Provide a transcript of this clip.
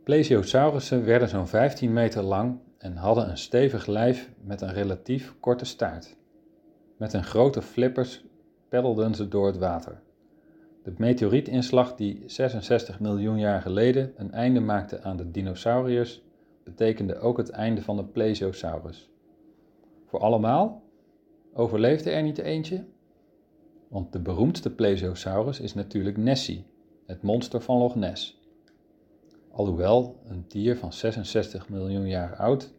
Plesiosaurussen werden zo'n 15 meter lang en hadden een stevig lijf met een relatief korte staart. Met hun grote flippers peddelden ze door het water. De meteorietinslag die 66 miljoen jaar geleden een einde maakte aan de dinosauriërs, betekende ook het einde van de Plesiosaurus. Voor allemaal? Overleefde er niet eentje? Want de beroemdste Plesiosaurus is natuurlijk Nessie, het monster van Loch Ness. Alhoewel een dier van 66 miljoen jaar oud